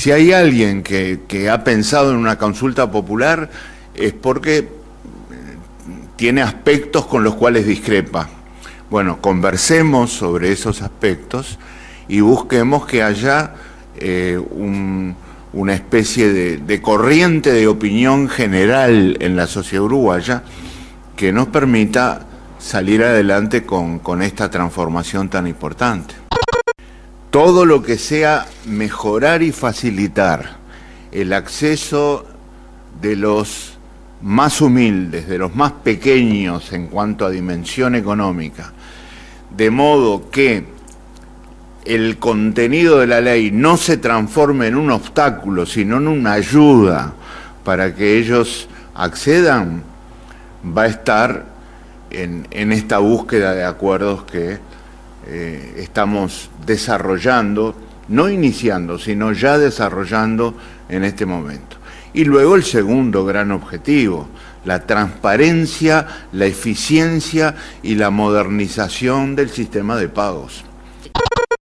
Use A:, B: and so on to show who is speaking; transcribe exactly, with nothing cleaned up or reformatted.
A: Si hay alguien que, que ha pensado en una consulta popular, es porque tiene aspectos con los cuales discrepa. Bueno, conversemos sobre esos aspectos y busquemos que haya eh, un, una especie de, de corriente de opinión general en la sociedad uruguaya que nos permita salir adelante con, con esta transformación tan importante. Todo lo que sea mejorar y facilitar el acceso de los más humildes, de los más pequeños en cuanto a dimensión económica, de modo que el contenido de la ley no se transforme en un obstáculo, sino en una ayuda para que ellos accedan, va a estar en, en esta búsqueda de acuerdos que eh, estamos desarrollando, no iniciando, sino ya desarrollando en este momento. Y luego el segundo gran objetivo, la transparencia, la eficiencia y la modernización del sistema de pagos.